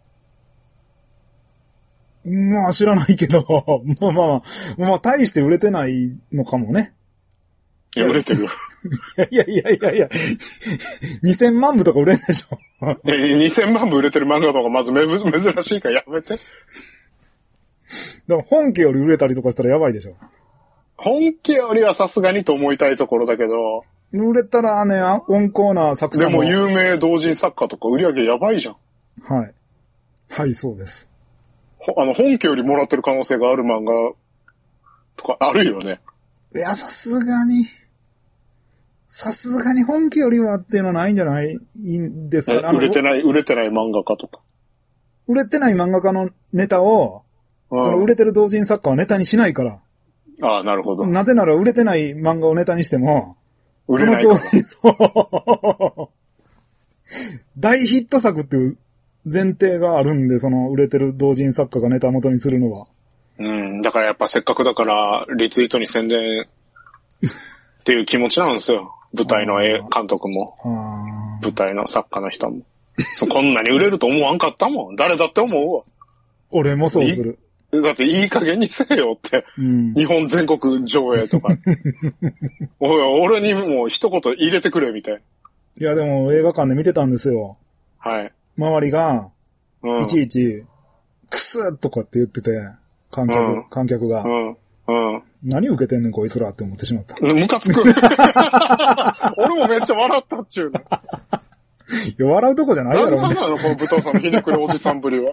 まあ知らないけど、まあまあ、まあ大して売れてないのかもね。 いや、売れてる。 いやいやいやいや、にせんまんぶとか売れんでしょ。 え、にせんまんぶ売れてる漫画とかまずめ珍しいからやめて。 でも本家より売れたりとかしたらやばいでしょ。 本家よりはさすがにと思いたいところだけど。 売れたらね、温厚な作者も。でも有名同人作家とか売り上げやばいじゃん。 はい。はい、そうです。 あの、本家よりもらってる可能性がある漫画とかあるよね。 いや、さすがに、さすがに本家よりはっていうのはないんじゃないんですかね。 売れてない、売れてない漫画家とか。 売れてない漫画家のネタを、うん、その売れてる同人作家はネタにしないから。 ああ、なるほど。 なぜなら売れてない漫画をネタにしても、 売れないから。 その同人、そう。大ヒット作っていう前提があるんで、その売れてる同人作家がネタ元にするのは。 うん、だからやっぱせっかくだから、リツイートに宣伝っていう気持ちなんですよ。舞台の絵監督も。舞台の作家の人も。こんなに売れると思わんかったもん。誰だって思うわ。 俺もそうする。 だっていい加減にせえよって。うん、日本全国上映とか。お俺にもう一言入れてくれみたい。 いやでも映画館で見てたんですよ。 はい。 周りが、いちいち、クスッとかって言ってて、観客、うん、観客が。うんうん、何受けてんねんこいつらって思ってしまった。 ムカつく。俺もめっちゃ笑ったっちゅうね。 いや、笑うとこじゃないやろ。 何なのこの武藤さんのひねくれおじさんぶりは。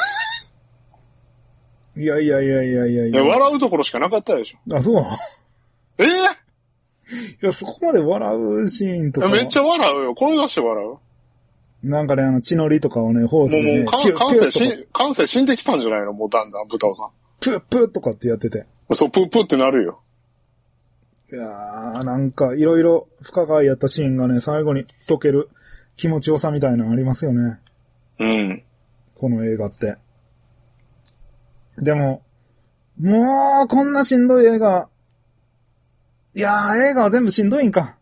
いやいやいやいやいやいや。 笑うところしかなかったでしょ。 あ、そうええー、 いや、そこまで笑うシーンとか。 めっちゃ笑うよ。声出して笑う。 なんかね、あの、血のりとかをね、ホースで、ね。 もう、もう、感性し、感性死んできたんじゃないのもうだんだん、武藤さん。 プープーとかってやってて。 そう、プープーってなるよ。 いやー、なんか、いろいろ不可解やったシーンがね、最後に解ける気持ちよさみたいなのありますよね。 うん。 この映画って。でも、もう、こんなしんどい映画。いやー、映画は全部しんどいんか。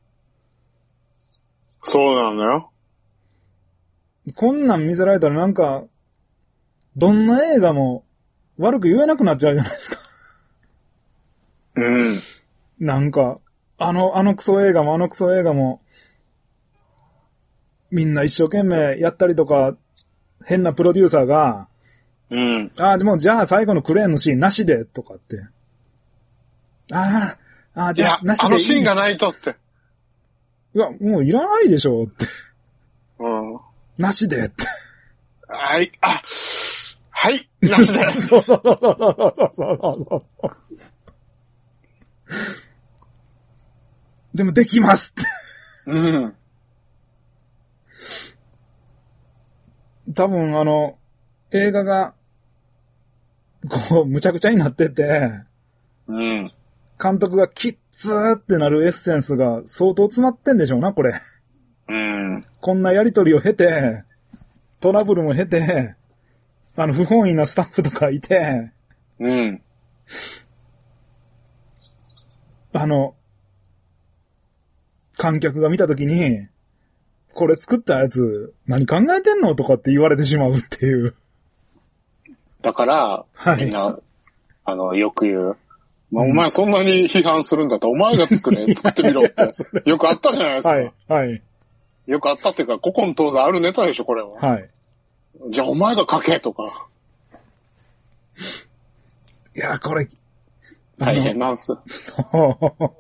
そうなのよ。 こんなん見せられたらなんか、どんな映画も悪く言えなくなっちゃうじゃないですか。 うん。 なんか、あの、あのクソ映画もあのクソ映画も、みんな一生懸命やったりとか、変なプロデューサーが、 うん。 ああ、でもじゃあ最後のクレーンのシーンなしで、とかって。ああ、ああ、じゃあなしでいいです。 あのシーンがないとって。 いや、もういらないでしょ、って。 うん。 なしで、って。 はい、あ、はい、なしで。 そうそうそうそうそうそうそうそう。でもできますって。 うん。 多分あの、映画が、こう、むちゃくちゃになってて、 うん。 監督がキッズーってなるエッセンスが相当詰まってんでしょうな、これ。 うん。 こんなやりとりを経て、トラブルも経て、あの、不本意なスタッフとかいて、 うん。 あの、観客が見たときに、これ作ったやつ、何考えてんのとかって言われてしまうっていう。 だから、 はい、 みんな、あの、よく言う。まあ、うん、お前そんなに批判するんだったら、お前が作れ、作ってみろって。よくあったじゃないですか。 はい、はい。 よくあったっていうか、古今東西あるネタでしょ、これは。 はい。 じゃあお前が書けとか。 いや、これ、 大変なんす。 そう。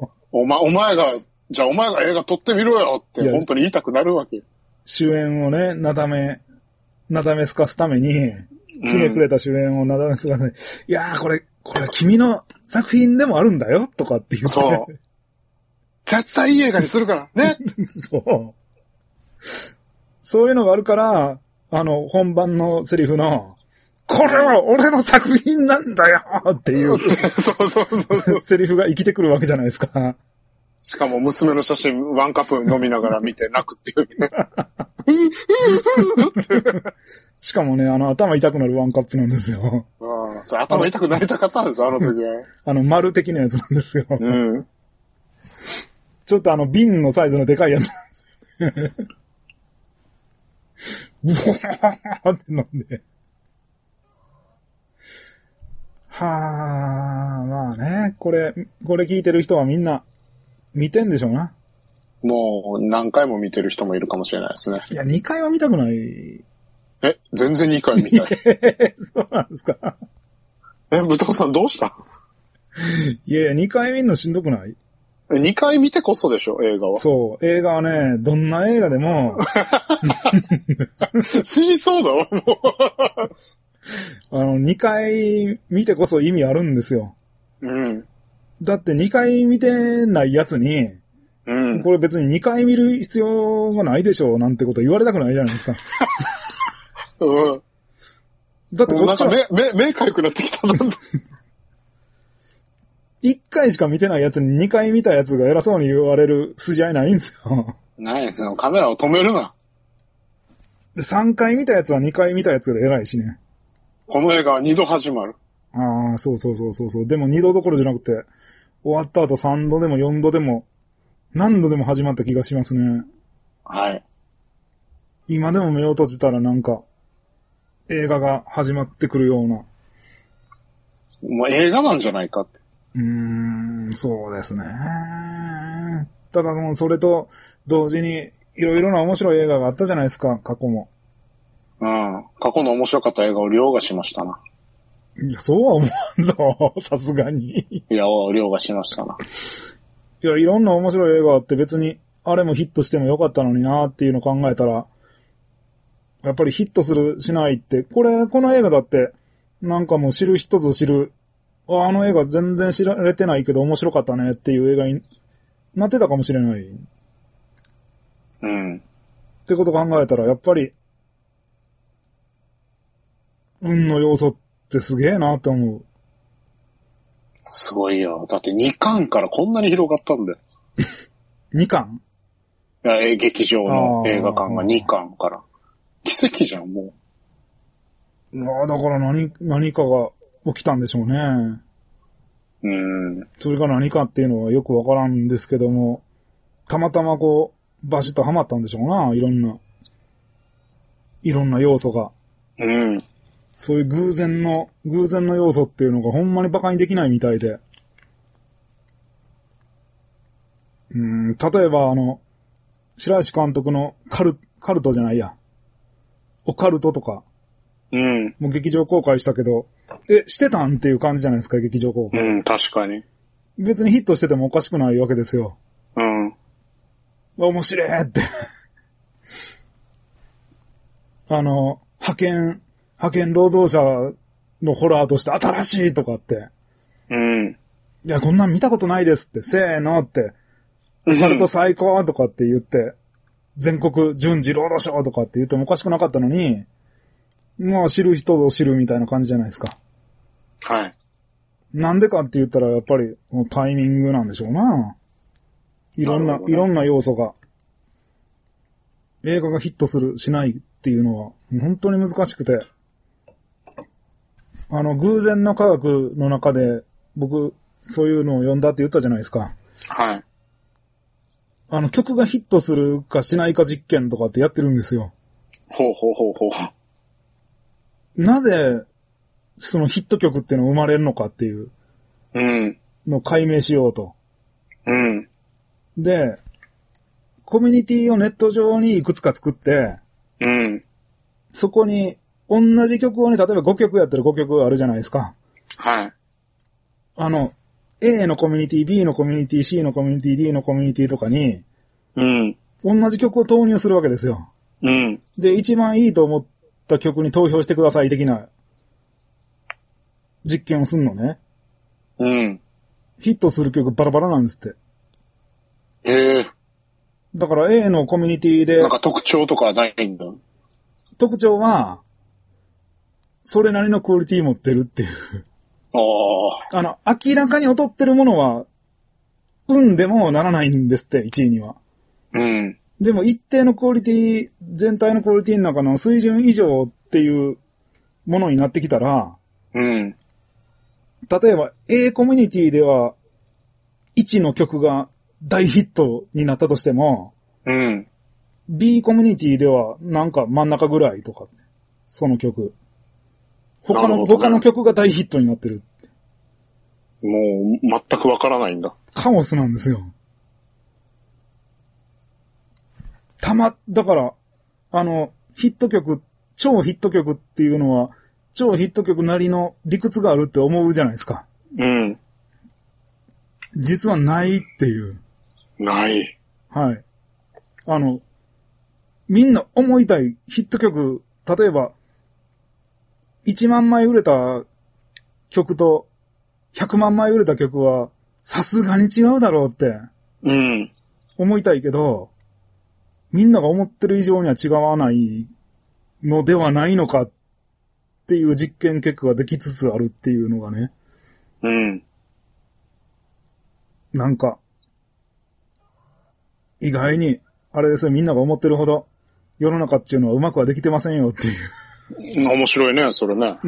お前、お前が、じゃあお前が映画撮ってみろよって本当に言いたくなるわけ。 主演をね、なだめ、なだめすかすために、ひねくれた主演をなだめすかすために、うん、いやーこれ、これ君の作品でもあるんだよとかって言って。 そう。絶対いい映画にするから、ね。 そう。そういうのがあるから、あの、本番のセリフの、これは俺の作品なんだよっていう。 そうそうそうそう。 セリフが生きてくるわけじゃないですか。 しかも娘の写真ワンカップ飲みながら見て泣くっていうね。 しかもね、あの頭痛くなるワンカップなんですよ。 ああ、それ頭痛くなりたかったんです、あの時は。 あの丸的なやつなんですよ。 うん。 ちょっとあの瓶のサイズのでかいやつなんですよ。ブワーって飲んで。はあ、まあね、これ、これ聞いてる人はみんな見てんでしょうな。 もう何回も見てる人もいるかもしれないですね。 いや、にかいは見たくない。 え、全然にかい見たい。 そうなんですか。 え、武藤さんどうしたいやいや、にかい見るのしんどくない？ にかい見てこそでしょ、映画は。 そう、映画はね、どんな映画でも。 死にそうだわ、もう。 あの、にかい見てこそ意味あるんですよ。 うん。 だってにかい見てないやつに、うん、これ別ににかい見る必要がないでしょうなんてこと言われたくないじゃないですか。 うん。だってこっちは。なんか目、目、目かゆくなってきたな。 いっかいしか見てないやつににかい見たやつが偉そうに言われる筋合いないんですよ。 ないですよ。カメラを止めるな。 でさんかい見たやつはにかい見たやつより偉いしね。 この映画はにど始まる。 ああ、そうそうそうそうそう。でもにどどころじゃなくて、終わった後さんどでもよんどでも、何度でも始まった気がしますね。 はい。 今でも目を閉じたらなんか、映画が始まってくるような。 もう映画なんじゃないかって。 うーん、そうですね。ただもうそれと同時にいろいろな面白い映画があったじゃないですか、過去も。 うん。過去の面白かった映画を凌駕しましたな。 いや、そうは思わんぞ、さすがに。 いや、凌駕しましたな。 いや、いろんな面白い映画あって別に、あれもヒットしてもよかったのになーっていうのを考えたら、やっぱりヒットする、しないって、これ、この映画だって、なんかもう知る人ぞ知る、あ, あの映画全然知られてないけど面白かったねっていう映画になってたかもしれない。 うん。 ってこと考えたら、やっぱり、運の要素ってすげえなって思う。 すごいよ。だってにかんからこんなに広がったんだよ。 にかん？ いや、劇場の映画館がにかんから。奇跡じゃん、もう。いや、だから何、何かが起きたんでしょうね。 うん。 それが何かっていうのはよくわからんですけども、たまたまこう、バシッとハマったんでしょうな、いろんな、いろんな要素が。 うん。 そういう偶然の、偶然の要素っていうのがほんまに馬鹿にできないみたいで。 うん、例えばあの、白石監督のカル、カルトじゃないや。オカルトとか。 うん。 もう劇場公開したけど、え、してたんっていう感じじゃないですか、劇場公開。 うん、確かに。 別にヒットしててもおかしくないわけですよ。 うん。 面白いって。あの、派遣、派遣労働者のホラーとして新しいとかって。 うん。 いや、こんなん見たことないですって、せーのって。オカルト最高とかって言って、全国順次ロードショーとかって言ってもおかしくなかったのに、まあ知る人ぞ知るみたいな感じじゃないですか。 はい。 なんでかって言ったらやっぱりタイミングなんでしょうな。いろんな、 なるほどね、 いろんな要素が。映画がヒットする、しないっていうのは本当に難しくて。あの、偶然の科学の中で僕そういうのを読んだって言ったじゃないですか。 はい。 あの、曲がヒットするかしないか実験とかってやってるんですよ。 ほうほうほうほう。 なぜ、そのヒット曲っていうのが生まれるのかっていううん。 のを解明しようと。 うん。 で、コミュニティをネット上にいくつか作って、 うん。 そこに同じ曲をね、例えばごきょくやったらごきょくあるじゃないですか。 はい。 あの、A のコミュニティ、B のコミュニティ、C のコミュニティ、D のコミュニティとかに、 うん。 同じ曲を投入するわけですよ。 うん。 で、一番いいと思った曲に投票してください的な実験をすんのね。 うん。 ヒットする曲バラバラなんですって。 ええだから A のコミュニティでなん、か特徴とかはないんだ。 特徴は、それなりのクオリティ持ってるっていう。 ああ。 あの、明らかに劣ってるものは、運でもならないんですって、いちいには。 うん。 でも一定のクオリティ、全体のクオリティの中の水準以上っていうものになってきたら、 うん。 例えば A コミュニティではいちの曲が大ヒットになったとしても、 うん。 B コミュニティではなんか真ん中ぐらいとか、その曲。他の、 なるほどね他の曲が大ヒットになってる。 もう、全くわからないんだ。 カオスなんですよ。たま、だから、あの、ヒット曲、超ヒット曲っていうのは、超ヒット曲なりの理屈があるって思うじゃないですか。 うん。 実はないっていう。 ない。 はい。あの、みんな思いたいヒット曲、例えば、いちまんまい売れた曲とひゃくまんまい売れた曲は、さすがに違うだろうってうん。 思いたいけど、みんなが思ってる以上には違わないのではないのかっていう実験結果ができつつあるっていうのがね、 うん。 なんか、意外に、あれですよ、みんなが思ってるほど、世の中っていうのはうまくはできてませんよっていう。 面白いね、それね。 うん。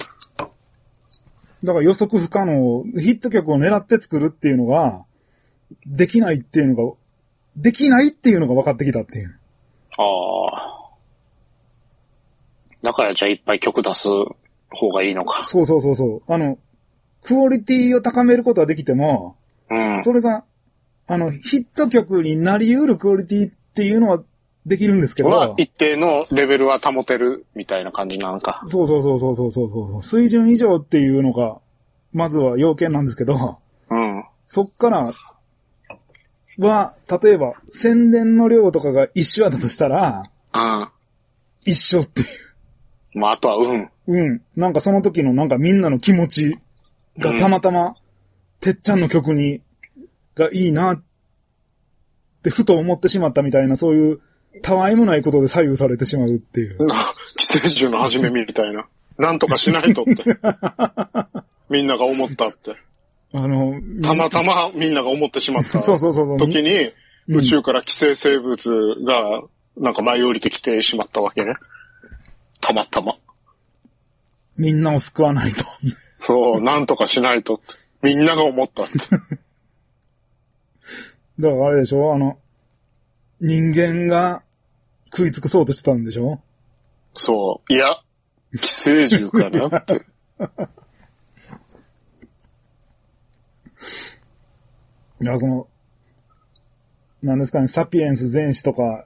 だから予測不可能、ヒット曲を狙って作るっていうのが、できないっていうのが、できないっていうのが分かってきたっていう。 ああ。だからじゃあいっぱい曲出す方がいいのか。 そうそうそうそう。あの、クオリティを高めることはできても、 うん。 それが、あの、ヒット曲になり得るクオリティっていうのはできるんですけど。 は一定のレベルは保てるみたいな感じなのか。 そうそうそうそうそうそうそう。水準以上っていうのが、まずは要件なんですけど、 うん。 そっからは、例えば宣伝の量とかが一緒だったとしたら、 うん。 一緒っていう。 まあ、あとは運。 うん。なんかその時のなんかみんなの気持ちがたまたま、てっちゃんの曲に、がいいなってふと思ってしまったみたいな、そういうたわいもないことで左右されてしまうっていう。 な、寄生獣の始めみたいな。なんとかしないとって。みんなが思ったって。 あの、 たまたまみんなが思ってしまったそうそうそうそう時に、 うん宇宙から寄生生物がなんか舞い降りてきてしまったわけね。たまたま。 みんなを救わないと。 そう、なんとかしないとって。みんなが思ったって。 だからあれでしょ、あの、人間が食い尽くそうとしてたんでしょ。 そう。いや、寄生獣かなって。 いや、この、 なんですかね、サピエンス全史とか、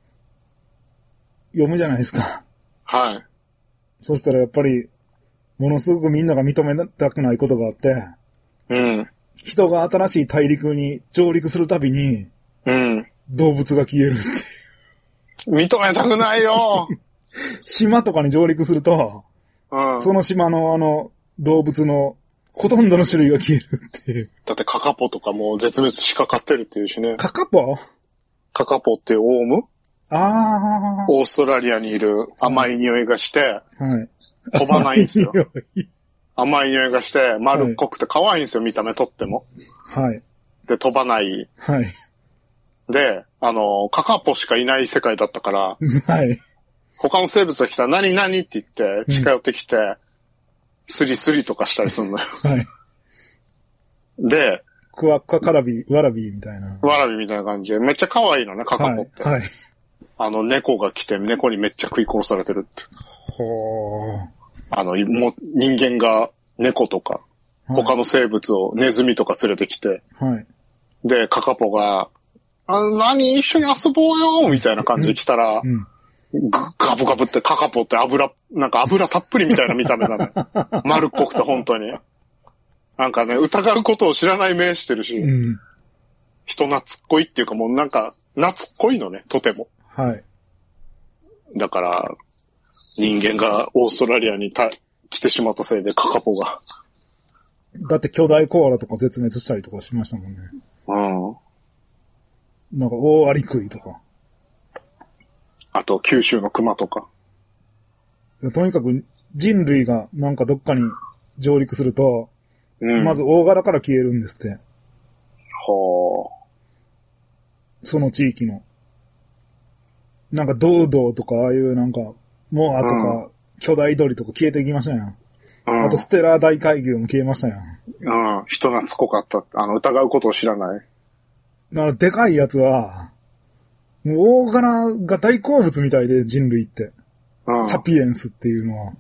読むじゃないですか。 はい。 そしたらやっぱり、ものすごくみんなが認めたくないことがあって、 うん。 人が新しい大陸に上陸するたびに、 うん。 動物が消えるって。 認めたくないよ。 島とかに上陸すると、うん、その島のあの、動物のほとんどの種類が消えるっていう。 だってカカポとかも絶滅しかかってるっていうしね。 カカポカカポっていうオウムああ。 オーストラリアにいる甘い匂いがして、 はい。 飛ばないんですよ。甘い匂いがして、丸っこくて可愛いんですよ、見た目とっても。 はい。 で、飛ばない。 はい。 で、あの、カカポしかいない世界だったから、 はい。 他の生物が来たら何々って言って近寄ってきて、うん、スリスリとかしたりするのよ。 はい。 で、 クワッカカラビ、ワラビーみたいな。 ワラビーみたいな感じで、めっちゃ可愛いのね、カカポって。 はい。はい、 あの、猫が来て、猫にめっちゃ食い殺されてるって。 ほー。 あの、も人間が猫とか、他の生物をネズミとか連れてきて、 はい。 で、カカポが、あ何一緒に遊ぼうよみたいな感じで来たら、うんガブガブってカカポって油、なんか油たっぷりみたいな見た目だね。丸っこくて本当に。なんかね、疑うことを知らない目してるし、うん、人懐っこいっていうかもうなんか、懐っこいのね、とても。 はい。 だから、人間がオーストラリアにた来てしまったせいでカカポが。 だって巨大コアラとか絶滅したりとかしましたもんね。うん。なんか大アリクイとか。 あと、九州の熊とか。 とにかく人類がなんかどっかに上陸すると、うん、まず大柄から消えるんですって。 はあ。 その地域の。なんかドウドウとかああいうなんか、モアとか、うん、巨大鳥とか消えていきましたやん。うん、あとステラー大海牛も消えましたやん。 うん。人懐っこかった。あの、疑うことを知らない。 だからでかいやつは、もう大柄が大好物みたいで、人類って。うん、サピエンスっていうのは。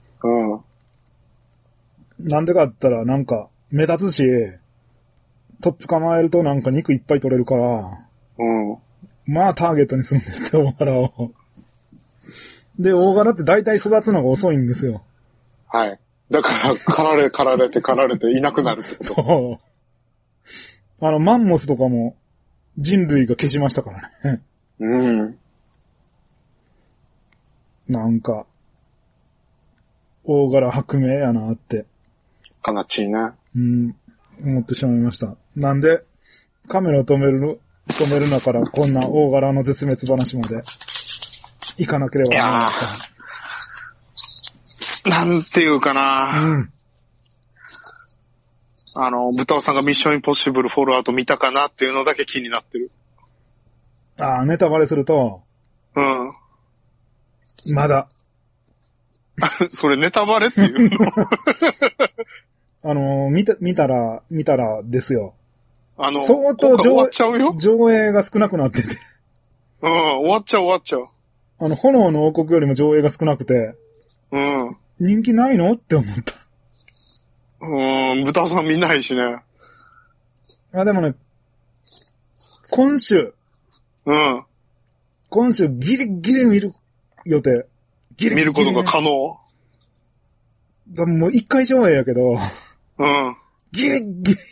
うん。なんでかって言ったら、なんか、目立つし、とっ捕まえるとなんか肉いっぱい取れるから、うん。まあターゲットにするんですって、大柄を。で、大柄って大体育つのが遅いんですよ。 はい。だから、狩られ、狩られて、狩られていなくなるってこと。 そう。あの、マンモスとかも、人類が消しましたからね。うん。なんか、大柄薄命やなって。 悲しいね。 うん、思ってしまいました。なんで、カメラを止める、止めるなからこんな大柄の絶滅話まで行かなければならなかった。 なんていうかな、うん、あの、豚尾さんがミッションインポッシブルフォローアウト見たかなっていうのだけ気になってる。 ああ、ネタバレすると。 うん。 まだ。 それネタバレっていうのあの、見た、見たら、見たらですよ。 あの、 相当終わっちゃうよ。 上映が少なくなってて。 うん、終わっちゃう終わっちゃう。 あの、炎の王国よりも上映が少なくて。 うん。 人気ないのって思った。 うん、豚さん見ないしね。 あ、でもね、今週。 うん。 今週ギリギリ見る予定。 ギリギリ、ね、見ることが可能。 もう一回上映やけど。 うん。 ギリギリ。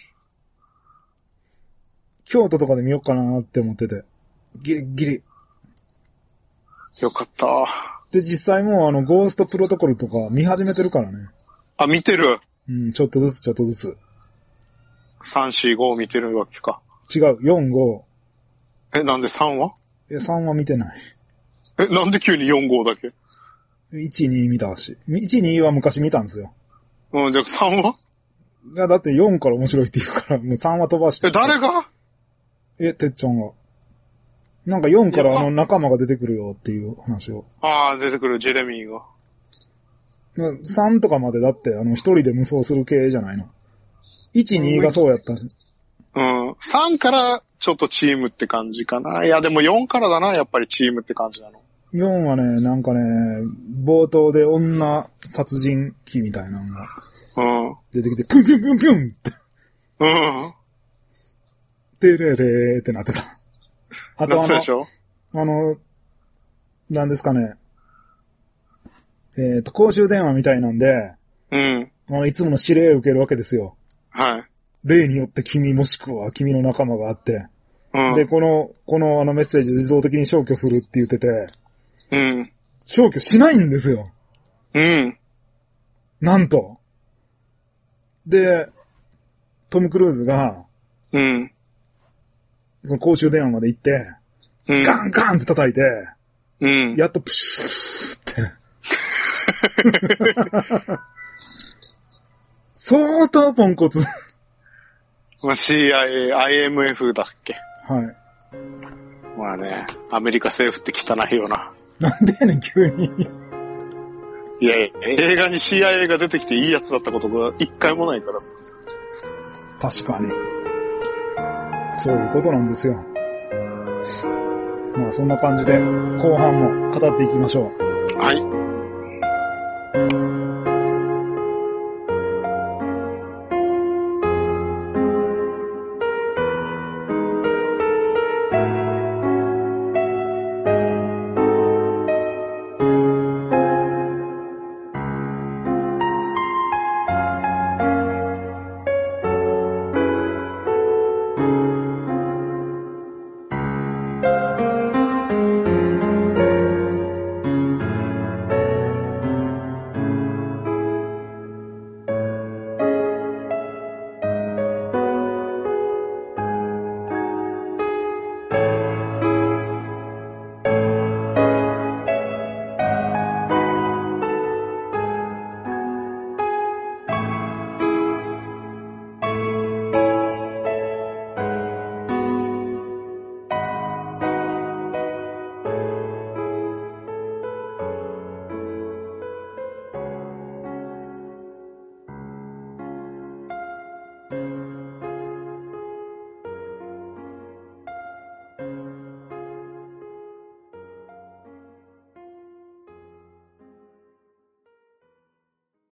京都とかで見ようかなって思ってて。ギリギリ。 よかった。 で、実際もうあの、ゴーストプロトコルとか見始めてるからね。 あ、見てる。 うん、ちょっとずつちょっとずつ。 さん、よん、ご見てるわけか。 違う、よん、ご。 え、なんでさんは？ え、さんは見てない。 え、なんで急によん、ごだけ？ いち、に見たし。いち、には昔見たんですよ。 うん、じゃあさんは？ いや、だってよんから面白いって言うから、もうさんは飛ばして。 え、誰が？ え、てっちゃんが。なんかよんからあの仲間が出てくるよっていう話を。 ああ、出てくる、ジェレミーが。 さんとかまでだってあの一人で無双する系じゃないの。いち、にがそうやったし。 うん。さんからちょっとチームって感じかな。いやでもよんからだな、やっぱりチームって感じなの。 よんはね、なんかね、冒頭で女殺人鬼みたいなのが出てきて、プンプンプンプンって。 うん。 てれれーってなってた。 あとあの、 でしょあの、なんですかね。えっと、公衆電話みたいなんで、 うん。 あの、いつもの指令を受けるわけですよ。 はい。 例によって君もしくは君の仲間があって。 うん。 で、この、このあのメッセージを自動的に消去するって言ってて、 うん。 消去しないんですよ。 うん。 なんと。で、トム・クルーズが、 うん。 その公衆電話まで行って、 うん。 ガンガンって叩いて、 うん。 やっとプシューって。相当ポンコツ。 シーアイエー、アイエムエフ だっけ。 はい。 まあね、アメリカ政府って汚いよな。 なんでやねん、急に。 いやいや、映画に シーアイエー が出てきていいやつだったことが一回もないからさ。 確かに。そういうことなんですよ。まあそんな感じで後半も語っていきましょう。 はい。